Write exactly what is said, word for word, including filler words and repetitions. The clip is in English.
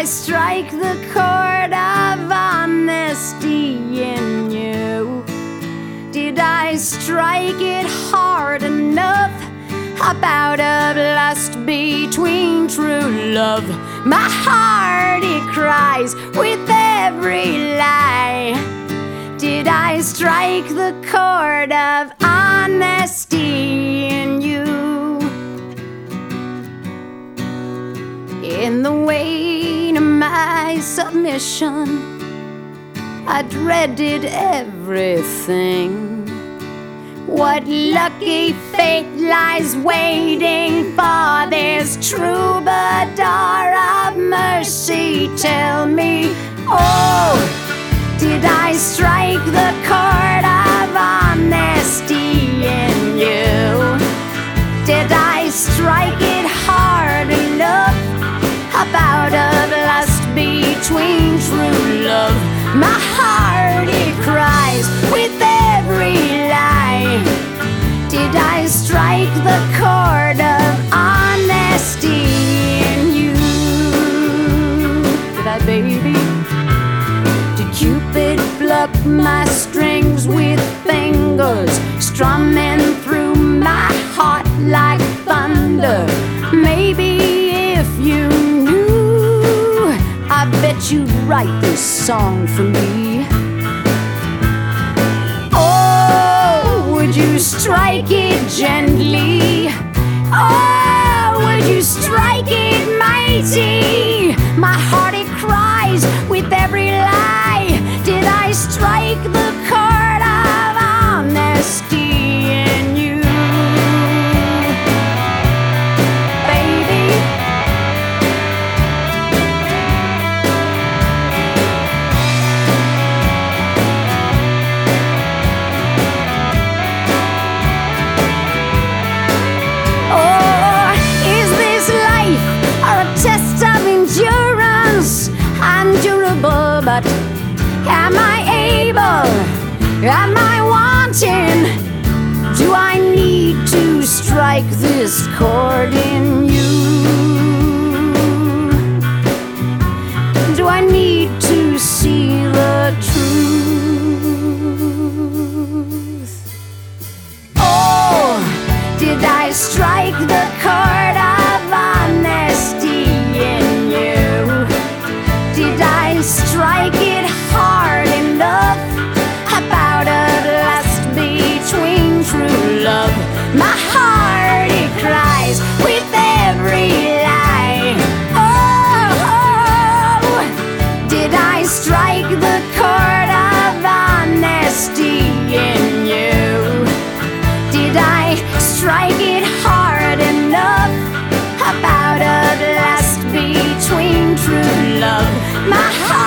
strike the chord of honesty in you? Did I strike it hard enough? About a lust between true love. My heart, it cries with every lie. Did I strike the chord of honesty in you? In the weight of my submission, I dreaded everything. What lucky fate lies waiting for this troubadour of mercy? Tell me, oh, did I strike the chord of honesty in you? Did I strike it hard enough? About a lust between true love. My heart, it cries with every lie. Did I strike the chord of honesty in you? Did I, baby? Did Cupid pluck my strings with fingers, strumming through my heart like thunder? Maybe if you knew, I bet you'd write this song for me. Oh, would you strike it gently? Oh, would you strike it mighty? My heart, it cries with every lie. Did I strike the chord of honesty in you? Baby, oh, is this life or a test of endurance? Undurable, but am I able? Am I wanting? Do I need to strike this chord in you? Do I need to see the truth? Oh, did I strike the chord of honesty in you? Did I strike it hard enough? About a lust between true love. My heart, it cries with every lie. Oh, did I strike the chord of honesty in you? Did I strike it hard enough? About a lust between true love. My heart